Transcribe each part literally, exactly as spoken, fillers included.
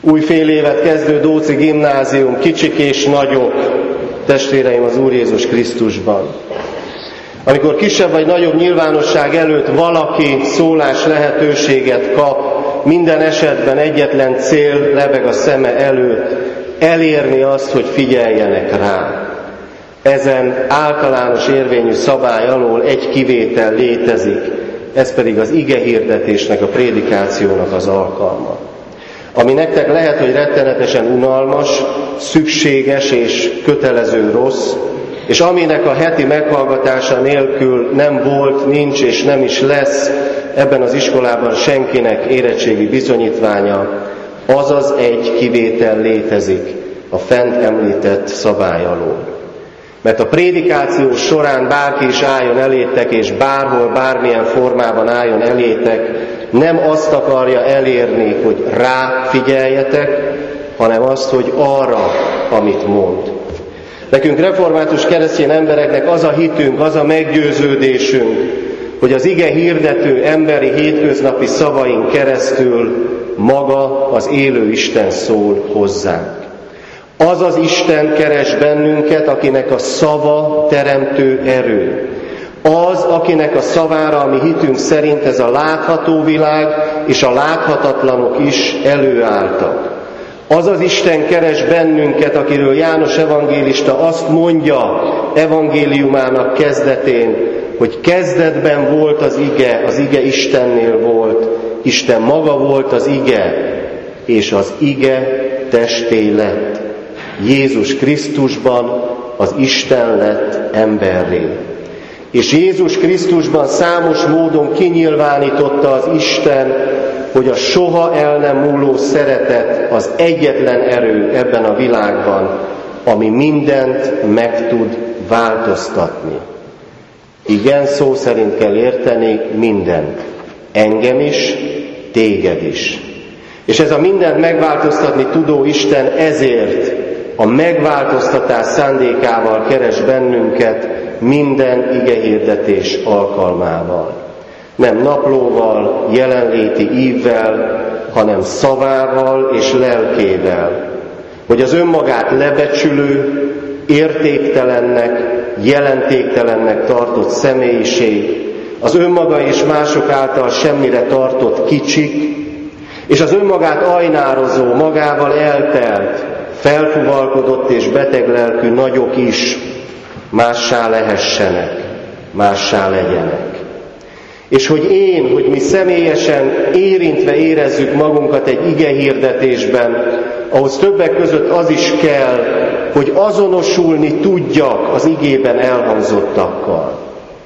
Új fél évet kezdő Dóczi Gimnázium, kicsik és nagyok, testvéreim az Úr Jézus Krisztusban. Amikor kisebb vagy nagyobb nyilvánosság előtt valaki szólás lehetőséget kap, minden esetben egyetlen cél lebeg a szeme előtt, elérni azt, hogy figyeljenek rá. Ezen általános érvényű szabály alól egy kivétel létezik, ez pedig az igehirdetésnek, a prédikációnak az alkalma. Ami nektek lehet, hogy rettenetesen unalmas, szükséges és kötelező rossz, és aminek a heti meghallgatása nélkül nem volt, nincs és nem is lesz ebben az iskolában senkinek érettségi bizonyítványa, azaz egy kivétel létezik a fent említett szabály alól. Mert a prédikáció során bárki is álljon elétek, és bárhol, bármilyen formában álljon elétek, nem azt akarja elérni, hogy ráfigyeljetek, hanem azt, hogy arra, amit mond. Nekünk református keresztény embereknek az a hitünk, az a meggyőződésünk, hogy az ige hirdető emberi hétköznapi szavain keresztül maga az élő Isten szól hozzánk. Az az Isten keres bennünket, akinek a szava teremtő erő. Az, akinek a szavára, ami hitünk szerint ez a látható világ és a láthatatlanok is előálltak. Az az Isten keres bennünket, akiről János evangélista azt mondja evangéliumának kezdetén, hogy kezdetben volt az ige, az ige Istennél volt, Isten maga volt az ige, és az ige testé lett. Jézus Krisztusban az Isten lett emberré. És Jézus Krisztusban számos módon kinyilvánította az Isten, hogy a soha el nem múló szeretet az egyetlen erő ebben a világban, ami mindent meg tud változtatni. Igen, szó szerint kell érteni mindent. Engem is, téged is. És ez a mindent megváltoztatni tudó Isten ezért a megváltoztatás szándékával keres bennünket minden igehirdetés alkalmával. Nem naplóval, jelenléti ívvel, hanem szavával és lelkével. Hogy az önmagát lebecsülő, értéktelennek, jelentéktelennek tartott személyiség, az önmaga és mások által semmire tartott kicsik, és az önmagát ajnározó, magával eltelt, felfuvalkodott és beteg lelkű nagyok is mássá lehessenek, mássá legyenek. És hogy én, hogy mi személyesen érintve érezzük magunkat egy igehirdetésben, ahhoz többek között az is kell, hogy azonosulni tudjak az igében elhangzottakkal.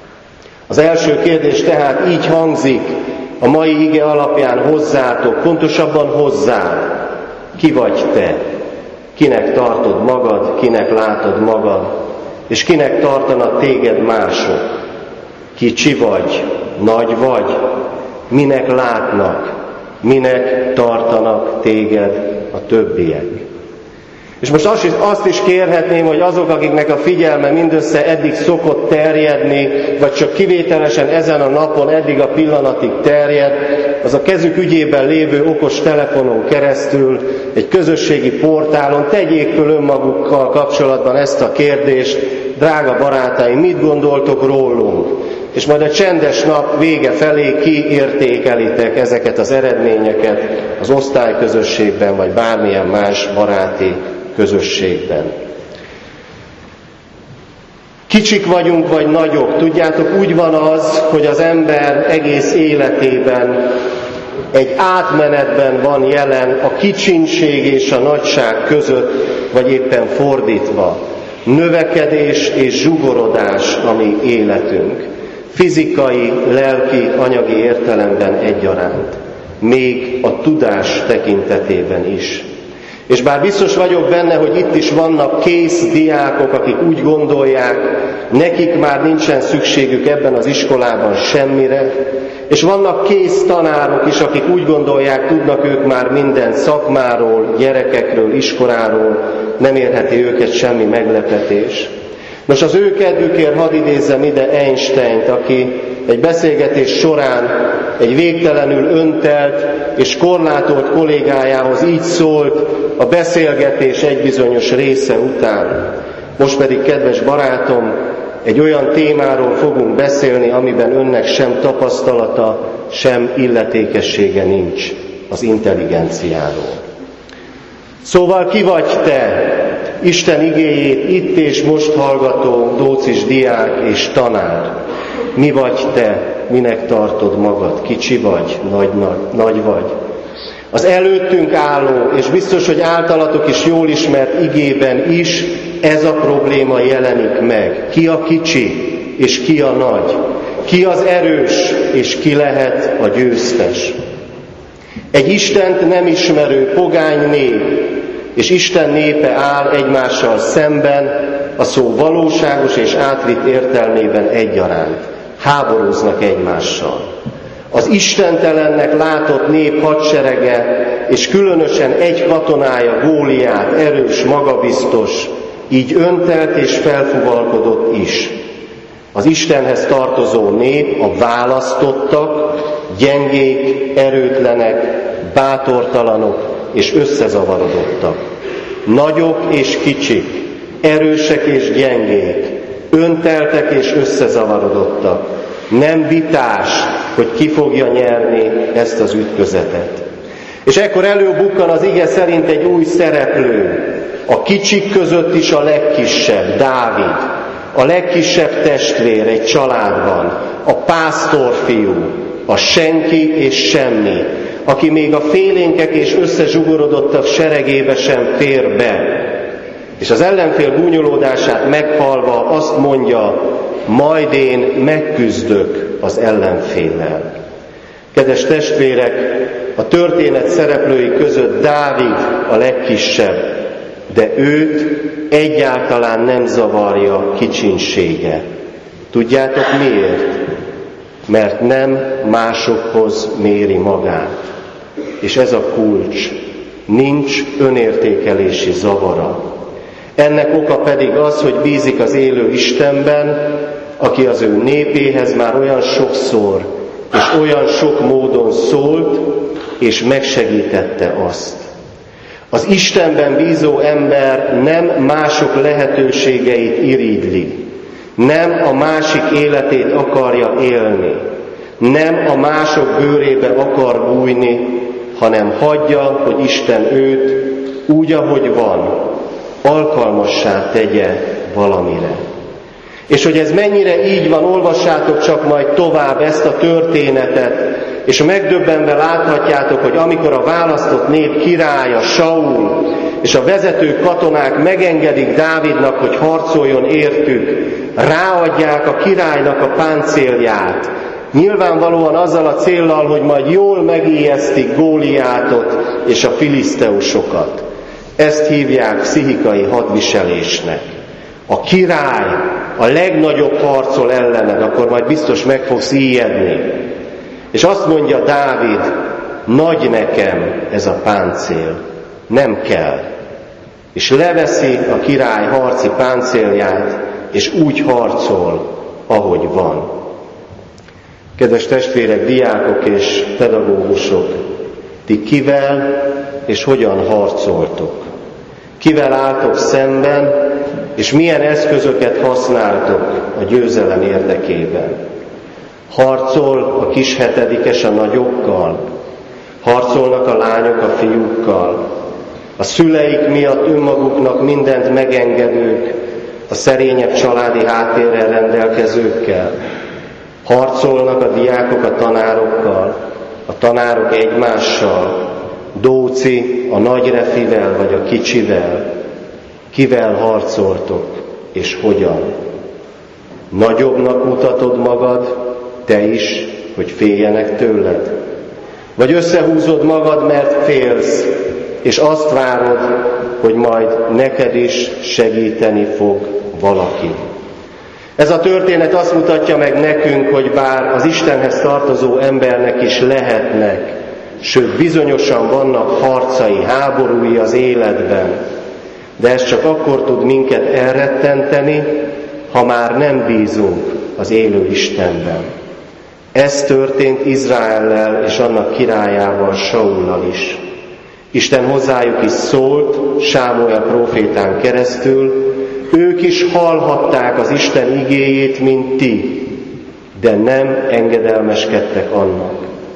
Az első kérdés tehát így hangzik a mai ige alapján hozzátok, pontosabban hozzám. Ki vagy te? Kinek tartod magad, kinek látod magad, és kinek tartanak téged mások? Kicsi vagy, nagy vagy, minek látnak, minek tartanak téged a többiek. És most azt is, azt is kérhetném, hogy azok, akiknek a figyelme mindössze eddig szokott terjedni, vagy csak kivételesen ezen a napon eddig a pillanatig terjed, az a kezük ügyében lévő okos telefonon keresztül, egy közösségi portálon tegyék föl önmagukkal kapcsolatban ezt a kérdést: drága barátaim, mit gondoltok rólunk? És majd a csendes nap vége felé kiértékelitek ezeket az eredményeket az osztályközösségben, vagy bármilyen más baráti közösségben. Kicsik vagyunk, vagy nagyok. Tudjátok, úgy van az, hogy az ember egész életében egy átmenetben van jelen a kicsinség és a nagyság között, vagy éppen fordítva. Növekedés és zsugorodás a mi életünk. Fizikai, lelki, anyagi értelemben egyaránt. Még a tudás tekintetében is. És bár biztos vagyok benne, hogy itt is vannak kész diákok, akik úgy gondolják, nekik már nincsen szükségük ebben az iskolában semmire, és vannak kész tanárok is, akik úgy gondolják, tudnak ők már minden szakmáról, gyerekekről, iskoláról, nem érheti őket semmi meglepetés. Nos, az ő kedvükért hadd idézzem ide Einsteint, aki egy beszélgetés során egy végtelenül öntelt és korlátolt kollégájához így szólt a beszélgetés egy bizonyos része után. Most pedig, kedves barátom, egy olyan témáról fogunk beszélni, amiben önnek sem tapasztalata, sem illetékessége nincs, az intelligenciáról. Szóval ki vagy te, Isten igéjét itt és most hallgató dócis diák és tanár? Mi vagy te, minek tartod magad? Kicsi vagy, nagy, nagy, nagy vagy? Az előttünk álló, és biztos, hogy általatok is jól ismert igében is ez a probléma jelenik meg. Ki a kicsi, és ki a nagy? Ki az erős, és ki lehet a győztes? Egy Istent nem ismerő pogány nép, és Isten népe áll egymással szemben, a szó valóságos és átvitt értelmében egyaránt. Háborúznak egymással. Az istentelennek látott nép hadserege, és különösen egy katonája, Góliát, erős, magabiztos, így öntelt és felfuvalkodott is. Az Istenhez tartozó nép, a választottak, gyengék, erőtlenek, bátortalanok és összezavarodottak. Nagyok és kicsik, erősek és gyengék, önteltek és összezavarodottak. Nem vitás, hogy ki fogja nyerni ezt az ütközetet. És ekkor előbukkan az ige szerint egy új szereplő, a kicsik között is a legkisebb, Dávid, a legkisebb testvér egy családban, a pásztorfiú, a senki és semmi, aki még a félénkek és összezsugorodottak seregébe sem fér be. És az ellenfél gúnyolódását meghallva azt mondja, majd én megküzdök az ellenféllel. Kedves testvérek, a történet szereplői között Dávid a legkisebb, de őt egyáltalán nem zavarja kicsinsége. Tudjátok miért? Mert nem másokhoz méri magát. És ez a kulcs. Nincs önértékelési zavara. Ennek oka pedig az, hogy bízik az élő Istenben, aki az ő népéhez már olyan sokszor és olyan sok módon szólt, és megsegítette azt. Az Istenben bízó ember nem mások lehetőségeit irigyli, nem a másik életét akarja élni, nem a mások bőrébe akar bújni, hanem hagyja, hogy Isten őt úgy, ahogy van, alkalmassá tegye valamire. És hogy ez mennyire így van, olvassátok csak majd tovább ezt a történetet, és megdöbbenve láthatjátok, hogy amikor a választott nép királya, Saul, és a vezető katonák megengedik Dávidnak, hogy harcoljon értük, ráadják a királynak a páncélját, nyilvánvalóan azzal a céllal, hogy majd jól megijesztik Góliátot és a filiszteusokat. Ezt hívják pszichikai hadviselésnek. A király a legnagyobb harcol ellened, akkor majd biztos meg fogsz ijedni. És azt mondja Dávid, nagy nekem ez a páncél, nem kell. És leveszi a király harci páncélját, és úgy harcol, ahogy van. Kedves testvérek, diákok és pedagógusok, ti kivel és hogyan harcoltok? Kivel álltok szemben, és milyen eszközöket használtok a győzelem érdekében? Harcol a kis hetedikes a nagyokkal? Harcolnak a lányok a fiúkkal? A szüleik miatt önmaguknak mindent megengedők, a szerényebb családi háttérrel rendelkezőkkel? Harcolnak a diákok a tanárokkal, a tanárok egymással, Dóci a nagy refivel vagy a kicsivel? Kivel harcoltok, és hogyan? Nagyobbnak mutatod magad, te is, hogy féljenek tőled? Vagy összehúzod magad, mert félsz, és azt várod, hogy majd neked is segíteni fog valaki? Ez a történet azt mutatja meg nekünk, hogy bár az Istenhez tartozó embernek is lehetnek, sőt bizonyosan vannak harcai, háborúi az életben, de ez csak akkor tud minket elrettenteni, ha már nem bízunk az élő Istenben. Ez történt Izraellel és annak királyával, Saullal is. Isten hozzájuk is szólt, Sámuel prófétán keresztül, ők is hallhatták az Isten igéjét, mint ti, de nem engedelmeskedtek annak.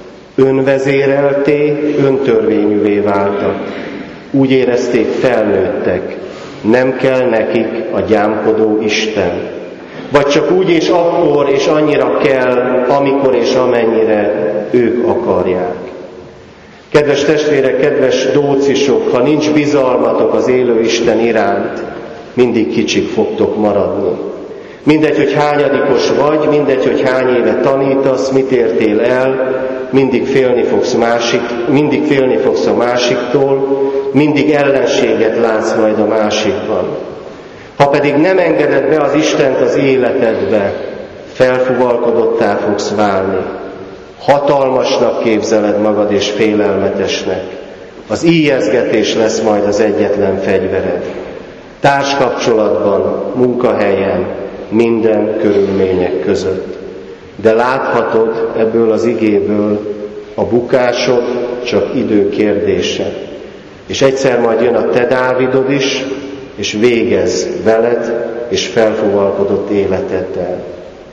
Önvezérelté, öntörvényűvé váltak. Úgy érezték, felnőttek, nem kell nekik a gyámkodó Isten. Vagy csak úgy és akkor és annyira kell, amikor és amennyire ők akarják. Kedves testvérek, kedves dócisok, ha nincs bizalmatok az élő Isten iránt, mindig kicsik fogtok maradni. Mindegy, hogy hányadikos vagy, mindegy, hogy hány éve tanítasz, mit értél el, mindig félni fogsz, másik, mindig félni fogsz a másiktól, mindig ellenséget látsz majd a másikban. Ha pedig nem engeded be az Istent az életedbe, felfuvalkodottá fogsz válni. Hatalmasnak képzeled magad és félelmetesnek. Az ijesztgetés lesz majd az egyetlen fegyvered. Társkapcsolatban, munkahelyen, minden körülmények között. De láthatod ebből az igéből, a bukásod csak idő kérdése. És egyszer majd jön a te Dávidod is, és végez veled, és felfuvalkodott életeddel.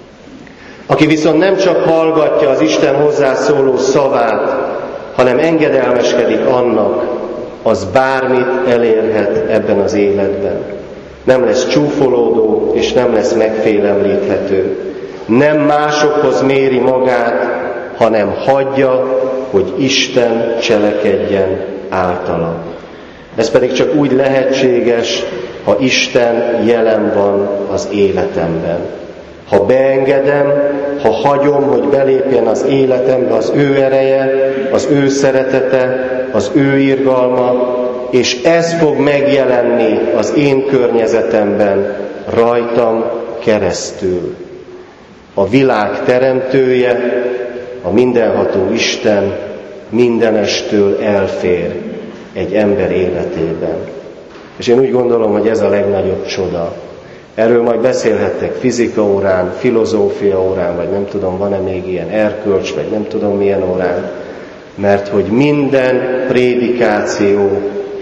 Aki viszont nem csak hallgatja az Isten hozzászóló szavát, hanem engedelmeskedik annak, az bármit elérhet ebben az életben. Nem lesz csúfolódó, és nem lesz megfélemlíthető. Nem másokhoz méri magát, hanem hagyja, hogy Isten cselekedjen általa. Ez pedig csak úgy lehetséges, ha Isten jelen van az életemben. Ha beengedem, ha hagyom, hogy belépjen az életembe az ő ereje, az ő szeretete, az ő irgalma, és ez fog megjelenni az én környezetemben, rajtam keresztül. A világ teremtője, a mindenható Isten mindenestől elfér egy ember életében. És én úgy gondolom, hogy ez a legnagyobb csoda. Erről majd beszélhettek fizika órán, filozófia órán, vagy nem tudom, van-e még ilyen erkölcs, vagy nem tudom milyen órán, mert hogy minden prédikáció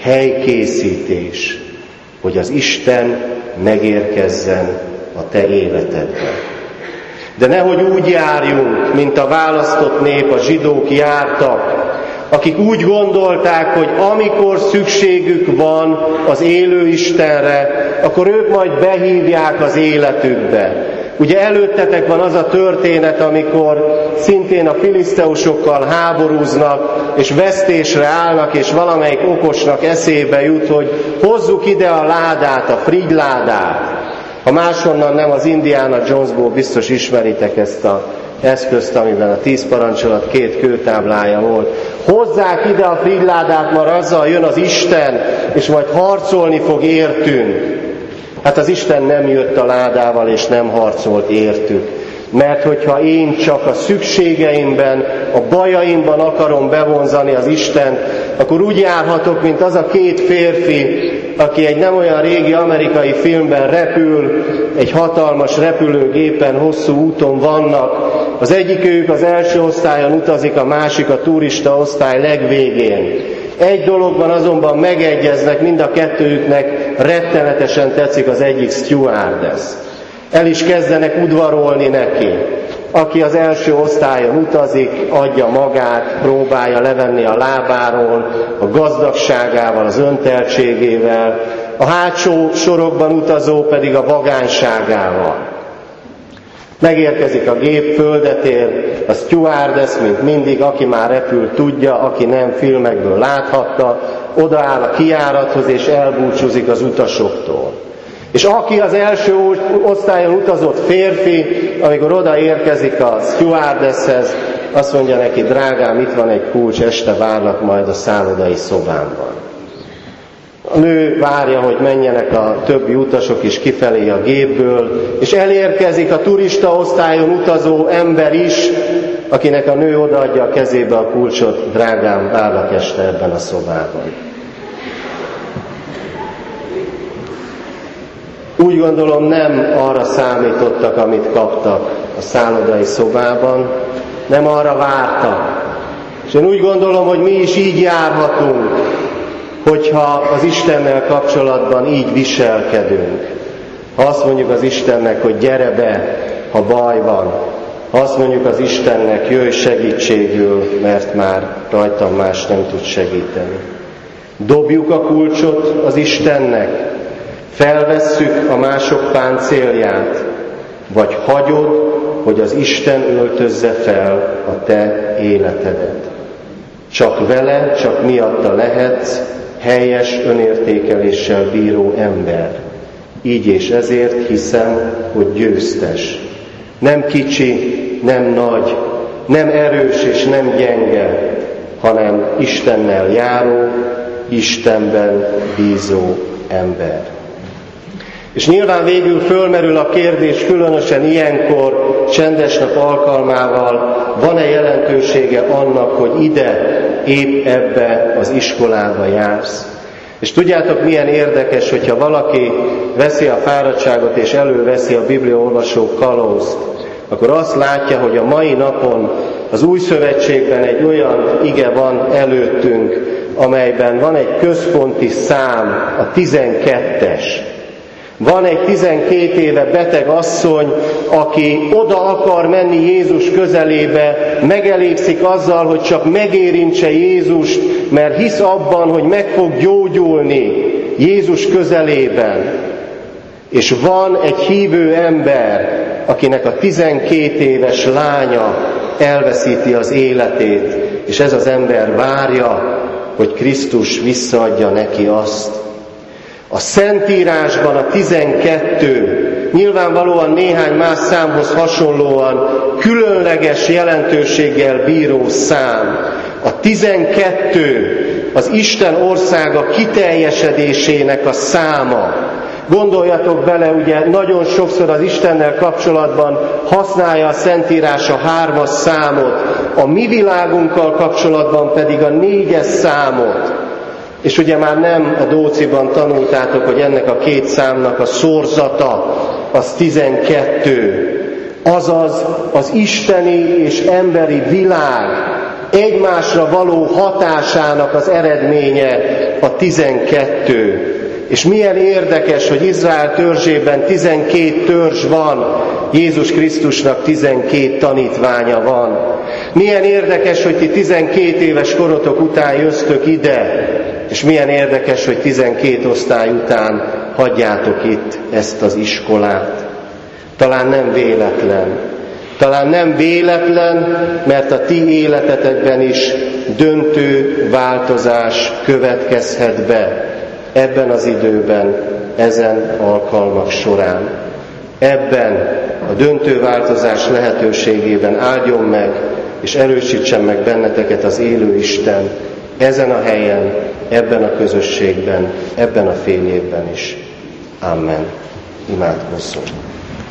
helykészítés, hogy az Isten megérkezzen a te életedbe. De nehogy úgy járjunk, mint a választott nép, a zsidók jártak, akik úgy gondolták, hogy amikor szükségük van az élő Istenre, akkor ők majd behívják az életükbe. Ugye előttetek van az a történet, amikor szintén a filiszteusokkal háborúznak, és vesztésre állnak, és valamelyik okosnak eszébe jut, hogy hozzuk ide a ládát, a frigyládát. Ha máshonnan nem, az Indiana Jonesból biztos ismeritek ezt az eszközt, amiben a tíz parancsolat két kőtáblája volt. Hozzák ide a frigyládát, mert azzal jön az Isten, és majd harcolni fog értünk. Hát az Isten nem jött a ládával, és nem harcolt értük. Mert hogyha én csak a szükségeimben, a bajaimban akarom bevonzani az Istent, akkor úgy járhatok, mint az a két férfi, aki egy nem olyan régi amerikai filmben repül, egy hatalmas repülőgépen, hosszú úton vannak. Az egyikük az első osztályon utazik, a másik a turista osztály legvégén. Egy dologban azonban megegyeznek, mind a kettőjüknek rettenetesen tetszik az egyik stewardess. El is kezdenek udvarolni neki. Aki az első osztályon utazik, adja magát, próbálja levenni a lábáról, a gazdagságával, az önteltségével, a hátsó sorokban utazó pedig a vagányságával. Megérkezik a gép, földet ér, a stewardess, mint mindig, aki már repül, tudja, aki nem, filmekből láthatta, odaáll a kijárathoz és elbúcsúzik az utasoktól. És aki az első osztályon utazott férfi, amikor odaérkezik a stewardesshez, azt mondja neki, drágám, itt van egy kulcs, este várlak majd a szállodai szobámban. A nő várja, hogy menjenek a többi utasok is kifelé a gépből, és elérkezik a turista osztályon utazó ember is, akinek a nő odaadja a kezébe a kulcsot, drágám, várlak este ebben a szobában. Úgy gondolom, nem arra számítottak, amit kaptak a szállodai szobában, nem arra vártak. És én úgy gondolom, hogy mi is így járhatunk, hogyha az Istennel kapcsolatban így viselkedünk. Ha azt mondjuk az Istennek, hogy gyere be, ha baj van. Ha azt mondjuk az Istennek, jöjj segítségül, mert már rajtam más nem tud segíteni. Dobjuk a kulcsot az Istennek, felvesszük a mások páncélját, vagy hagyod, hogy az Isten öltözze fel a te életedet. Csak vele, csak miatta lehetsz helyes önértékeléssel bíró ember. Így és ezért hiszem, hogy győztes. Nem kicsi, nem nagy, nem erős és nem gyenge, hanem Istennel járó, Istenben bízó ember. És nyilván végül fölmerül a kérdés, különösen ilyenkor, csendes nap alkalmával, van-e jelentősége annak, hogy ide, épp ebbe az iskolába jársz? És tudjátok, milyen érdekes, hogyha valaki veszi a fáradtságot és előveszi a bibliaolvasó kalauzt, akkor azt látja, hogy a mai napon az Új Szövetségben egy olyan ige van előttünk, amelyben van egy központi szám, a tizenkettes. Van egy tizenkét éve beteg asszony, aki oda akar menni Jézus közelébe, megelégszik azzal, hogy csak megérintse Jézust, mert hisz abban, hogy meg fog gyógyulni Jézus közelében. És van egy hívő ember, akinek a tizenkét éves lánya elveszíti az életét, és ez az ember várja, hogy Krisztus visszaadja neki azt. A Szentírásban a tizenkettő nyilvánvalóan néhány más számhoz hasonlóan különleges jelentőséggel bíró szám. A tizenkettő az Isten országa kiteljesedésének a száma. Gondoljatok bele, ugye nagyon sokszor az Istennel kapcsolatban használja a Szentírás a hármas számot, a mi világunkkal kapcsolatban pedig a négyes számot. És ugye már nem a Dóciban tanultátok, hogy ennek a két számnak a szorzata az tizenkettő. Azaz az isteni és emberi világ egymásra való hatásának az eredménye a tizenkettő. És milyen érdekes, hogy Izrael törzsében tizenkét törzs van, Jézus Krisztusnak tizenkét tanítványa van. Milyen érdekes, hogy ti tizenkét éves korotok után jöztök ide, és milyen érdekes, hogy tizenkét osztály után hagyjátok itt ezt az iskolát. Talán nem véletlen. Talán nem véletlen, mert a ti életetekben is döntő változás következhet be ebben az időben, ezen alkalmak során. Ebben a döntő változás lehetőségében áldjon meg, és erősítsen meg benneteket az élő Isten, ezen a helyen, ebben a közösségben, ebben a fél évben is. Amen. Imádkozzunk.